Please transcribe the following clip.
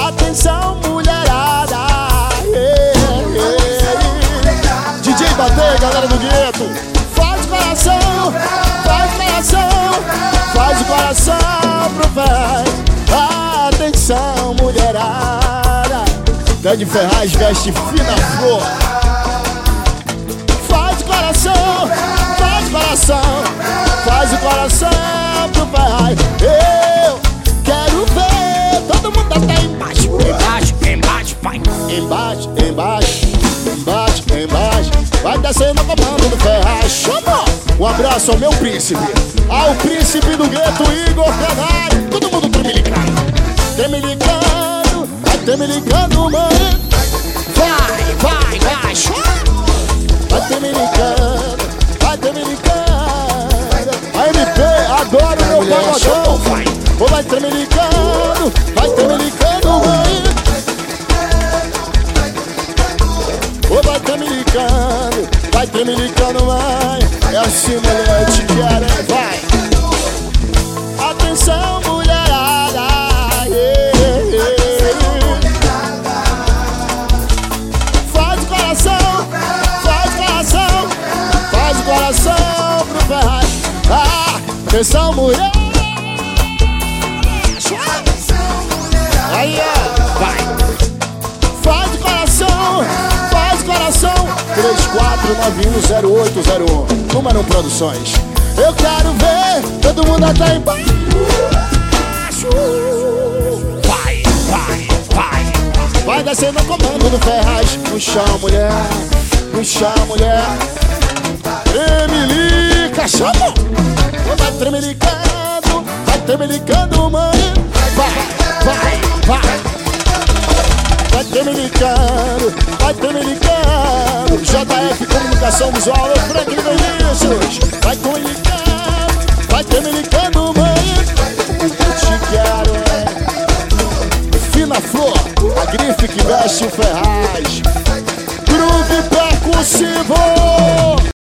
Atenção, mulherada. DJ Bater, galera do gueto. Faz o coração, faz o coração, faz o coração pro velho. Atenção, mulherada. Ted Ferraz veste fina flor. Faz o coração, faz o coração, faz o coração pro velho. Eu quero ver todo mundo até embaixo. Embaixo, embaixo, vai. Embaixo, embaixo, embaixo, embaixo. Vai descendo o comando do Ferraz. Chama! Um abraço ao meu príncipe, ao príncipe do gueto, Igor Canário. Todo mundo tremelicando, tremelicando, vai tremelicando, mano. Vai, vai, vai. Vai tremelicando, vai tremelicando. A MP, adoro meu pagodão. Ou vai tremelicando, mãe. Ou vai tremelicando, mãe. É assim, mulher, eu te quero, hein? Vai. Atenção, mulherada. Faz o coração, faz o coração, faz o coração pro Ferraz. Atenção, mulher. Aí, ó. Vai. Faz o coração, faz o coração. 34910801. Número 1 Produções. Eu quero ver todo mundo até embaixo. Vai, vai, vai. Vai descendo o comando do Ferraz. No chão, mulher, no chão, mulher. Emilica, chama. Vai tremelicando, mãe. Vai, vai, vai. Vai tremelicando, vai tremelicando. JF Comunicação Visual, eu Franklin Vinícius. Vai tremelicando, mãe. Eu te quero, Fina Flor, a grife que veste o Ferraz. Groove percussivo.